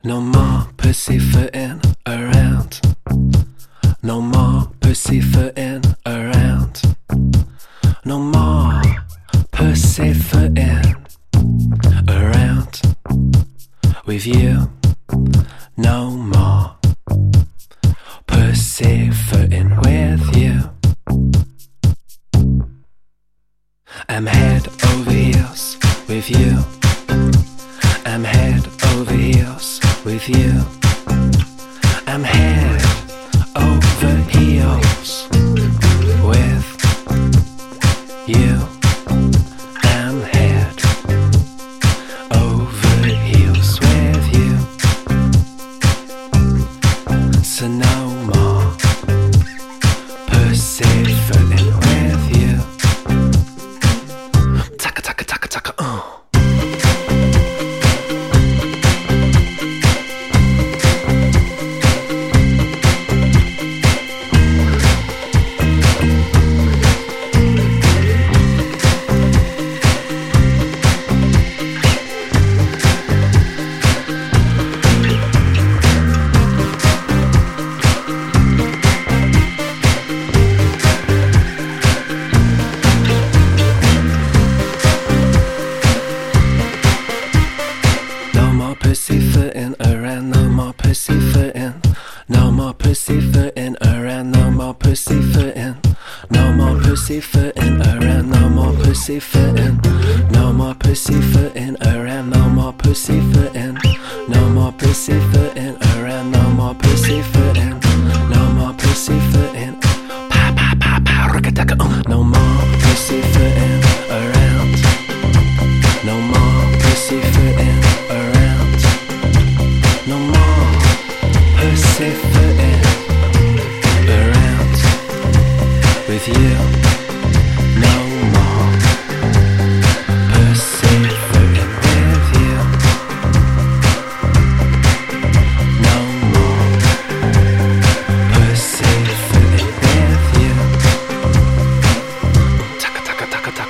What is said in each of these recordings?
No more pussyfooting around. No more pussyfooting around. No more pussyfooting around with you. No more pussyfooting with you. I'm head over heels with you. I'm head over heels with you. I'm head over heels with you. I'm head over heels with you. So no more pussyfooting with you. Taka taka taka taka. Pussyfooting around, no more pussyfooting. No more pussyfooting around, no more pussyfooting. No more pussyfooting around, no more pussyfooting. No more pussyfooting around, no more pussyfooting. No more pussyfooting around, no more pussyfooting. No more pussyfooting. Pa pa pa pa rockataka. No more pussyfooting around. No more pussyfooting around. No more pussyfooting around with you. No more pussyfooting with you. No more pussyfooting with you. Taka taka taka taka.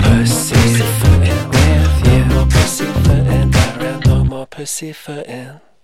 Pussyfooting.